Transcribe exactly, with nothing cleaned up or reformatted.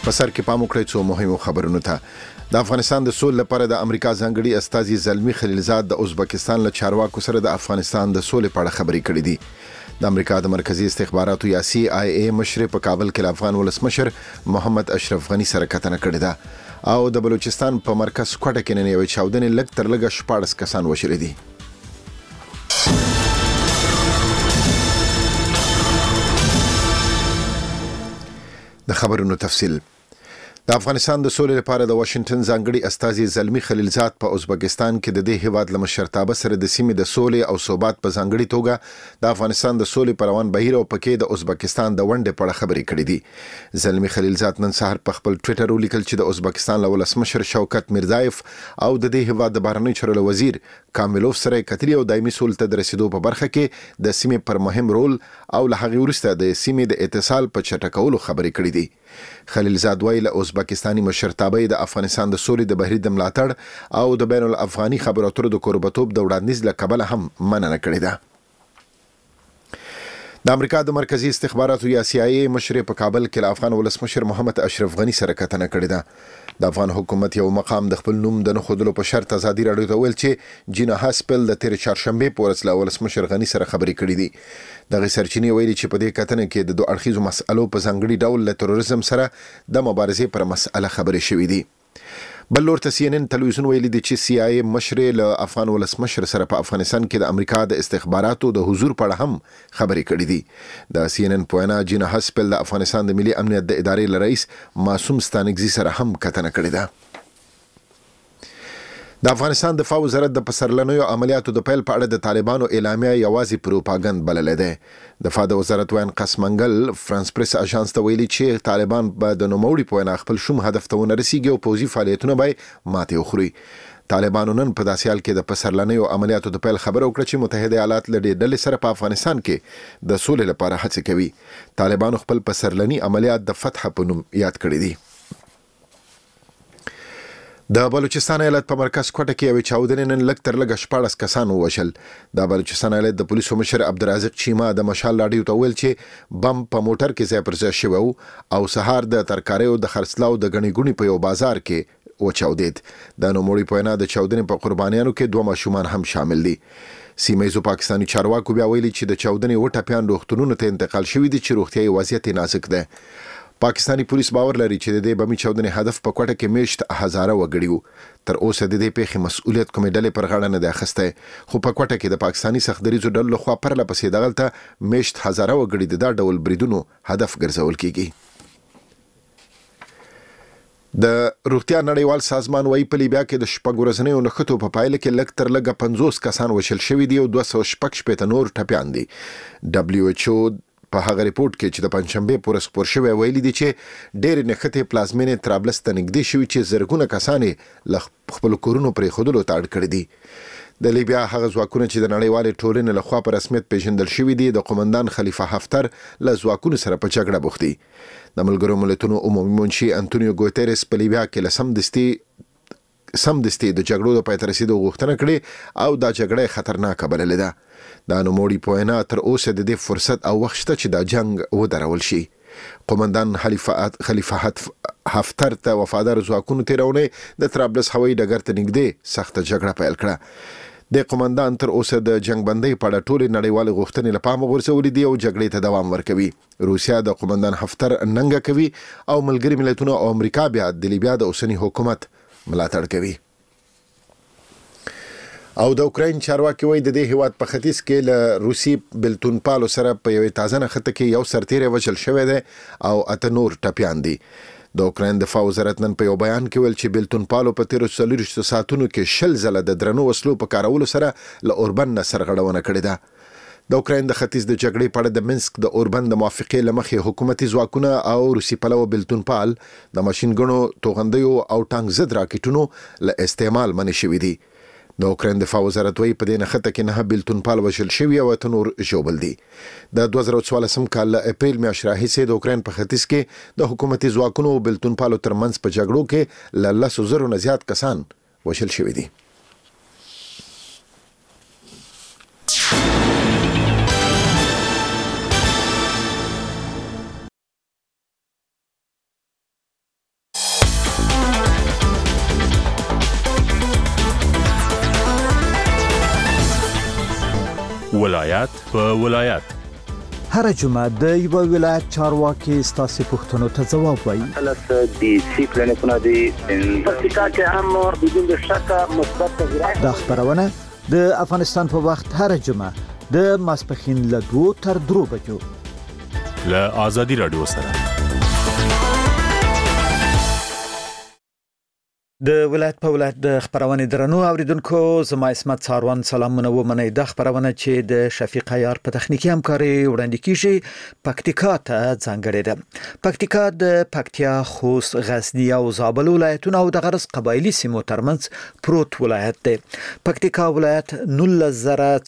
په سر کې پام وکړئ څو مهمو خبرونو ته. د افغانستان د سولې لپاره د امریکا ځانګړي استازي زلمی خلیلزاد د ازبکستان له چارواکو سره د افغانستان د سولې په اړه خبرې کړې دي. د امریکا د مرکزی استخباراتو یا سی آی ای مشر په کابل کې د افغان ولسمشر محمد اشرف غنی سره کتنه کړې ده او د بلوچستان په مرکز کوټه کې نن یو چاودنې لږ تر لږه شپاړس کسان وشړل دي. د خبرونو تفصیل. د افغانستان د سولې لپاره د واشنگټن ځانګړي استازي زلمی خلیلزاد په ازبکستان کې د دې هیواد له مشرتابه سره د سیمې د سولې او ثبات په ځانګړي توګه د افغانستان د سولې پر روان بهیر او پکې د ازبکستان د ونډې په اړه خبرې کړې دي. زلمی خلیلزاد نن سهار په خپل ټوئیټر ولیکل چې د ازبکستان له ولسمشر شوکت میرزایف او د دې هیواد د بهرنیو چارو وزیر کاملوف سره کتري او دایمي سولې ته د رسیدو په برخه کې د سیمې پر مهم رول او له هغې وروسته د سیمې د اتصال په چټکولو خبرې کړې دي. خلیلزاد وایي له ازبکستاني مشرتابه د افغانستان د سولې د بهیر د ملاتړ او د بین الافغاني خبرو اترو د کوربتوب د وړاندیز له کبله هم مننه کړې ده. د امریکا د مرکزی استخباراتو یا سی آی ای مشر په کابل کې له افغان ولسمشر محمد اشرف غنی سره کتنه کړې ده. د افغان حکومت یو مقام د خپل نوم د نه ښودلو په شرط ازادي راډیو ته ویل چې جینا هاسپل د تیر چهارشنبه په ورځ له ولسمشر غنی سره خبرې کړې دي. دغه سرچینې ویلي چې په دې کتنه کې د دوه اړخیزو مسألو په ځانګړي ډول له تروریزم سره د مبارزې پر مسأله خبرې شوې دي. بل لور ته سی ان ان تلویزیون ویلي دی چې سی آی ای مشر له افغان ولسمشر سره په افغانستان کې د امریکا د استخباراتو د حضور په اړه هم خبرې کړې دي. د سی ان ان په وینا جینا هاسپل د افغانستان د ملي امنیت د ادارې له رئیس معصوم ستانکزي سره هم کتنه کړې ده. د افغانستان دفاع وزارت د پسرلنیو عملیاتو د پیل په اړه د طالبانو اعلامیه یوازې پروپاګند بللې ده. دفاع د وزارت وین قسمنګل فرانس پریس اژانس ته ویلي چې طالبان به د نوموړي په وینا خپل شوم هدف ته ورسیږي او پوځي فعالیتونه به ماتې وخوري. طالبانو نن په داسې حال کې د پسرلنیو عملیاتو د پیل خبره وکړه چې متحده ایالات له دې ډلې سره په افغانستان کې د سولې لپاره هڅې کوي. طالبانو خپل پسرلني عملیات د فتح په نوم یاد کړی دي. د بلوچستان ایالت په مرکز کوټه کې یو چاودنې نن لږ تر لږه شپاړس کسان ووژل. د بلوچستان ایالت د پولیسو مشر عبدالرازق چیما د مشال راډیو ته ویل چې بم په موټر کې ځای پر ځای شوی او سهار د ترکاریو د خرڅلاو د غنی ګونی په یو بازار کې وچاودید. د نوموړي په وینا د چاودنې په قربانیانو کې دوه ماشومان هم شامل دي. سیمایي پاکستاني چارواکو بیا ویلي چې د چاودنې وټپیان روغتونونو ته انتقال شوي دي چې روغتیايي وضعیت نازک ده. پاکستانی پولیس باور لري چې د دې بمي چاودنې هدف په کوټه کې میشت هزاره وګړي وو. تر اوسه د دې پیښې مسؤلیت کومې ډلې پر غاړه نه ده اخیستی، خو په کوټه کې د پاکستانی سختدریزو ډلو لخوا پرله پسې دغلته میشت هزاره وګړي د دا ډول بریدونو هدف ګرځول کیږي. د روغتیا نړیوال سازمان وايي په لیبیا کې د شپږ ورځنیو نښتو په پایله کې لږ تر لږه پنځوس کسان وشل شوي دي او دوه سوه شپږ شپېته نور ټپیان دي. دبلیو ایچ او په هغه ریپورت کې چې د پنځشنبه پر ورځ خپور شوی ویلي دي چې ډېرې نښتې پلازمینې طرابلس ته نږدې شوي چې زرګونه کسان یې له خپلو کورونو پرېښودلو ته اړ کړي دي. د لیبیا هغه ځواکونه چې د نړیوالې ټولنې لخوا په رسمیت پیژندل شوي دي د قومندان خلیفه حفتر له ځواکونو سره په جګړه بوخت دي. د ملګرو ملتونو عمومي منشي انټونیو ګوتریس په لیبیا کې له سمدستي سمدستي د جګړو د پای ته رسیدو غوښتنه کړې او دا جګړه خطرناکه بللې ده. دا نوموړي په وینا تر اوسه د دې فرصت او وخت شته چې دا جنگ ودرول شي. قومندان خلیفه خلیفه حفتر ته وفادار ځواکونو تیرونه د طرابلس هوایي ډګر ته نږدې سخته جګړه پیل کړه. د قومندان تر اوسه د جنگ بندۍ په اړه ټولې نړیوالې غوښتنې له پامه غورځولې دي او جګړې ته دوام ورکوي. روسیا د قومندان حفتر ننګه کوي او ملګري ملتونه او امریکا بیا د لیبیا د اوسني حکومت ملاتړ کوي. او د اوکراین چارواکي وایي د دې هیواد په ختیځ کې له روسي بلتون پالو سره په یوې تازه نښته کې یو سرتیری وژل شوی دی او اته نور ټپیان دي. د اوکراین دفاع وزارت نن په یو بیان کې ویل چې بلتون پالو په تیرو څلوېښتو ساعتونو کې شل ځله د درنو وسلو په کارولو سره له اوربن نه سرغړونه کړې ده. د اوکراین د ختیځ د جګړې په اړه د منسک د اوربن د موافقې له مخې حکومتي ځواکونه او روسي پلوه بلتون پال د ماشین ګنو توغندیو او ټانک ضد راکټونو له استعمال منع شوي دي. د اوکراین دفاع وزارت وايي په دې نښته کې نه بلتون پال وژل شوي او اته نور ژوبل دي. د دوه زره څوارلسم کال له اپریل میاشتې راهیسې د اوکراین په ختیځ کې د حکومتي ځواکونو او بلتون پالو ترمنځ په جګړو کې له لسو زرو نه زیات کسان وژل شوي دي. ولایت په ولایت هر جمعه د یو ولایت چارواکي ستاسو پوښتنو ته ځواب وایي. خلاص دي سی کلینیکونه دي پرتیکا کې هم بدون شک مثبت تغیرات. دا خبرونه د افغانستان په وخت هر جمعه د ماسپخین له دوه تر درو بجو له آزادي رادیو سره. د ولایت په ولایت د خبرونه درنو اوریدونکو، زما اسمت څاروان سلامونه ومنئ. د خبرونه چې د شفیق عیار په تخنیکی همکاري وړاندې کیږي پکتیکا ته ځانګړې ده. پکتیکا د پکتیا، خوست، غزنی او زابل ولایتونو او د غرس قبایلی سیمو ترمنځ پروت ولایت دی. پکتیکا ولایت نولس زره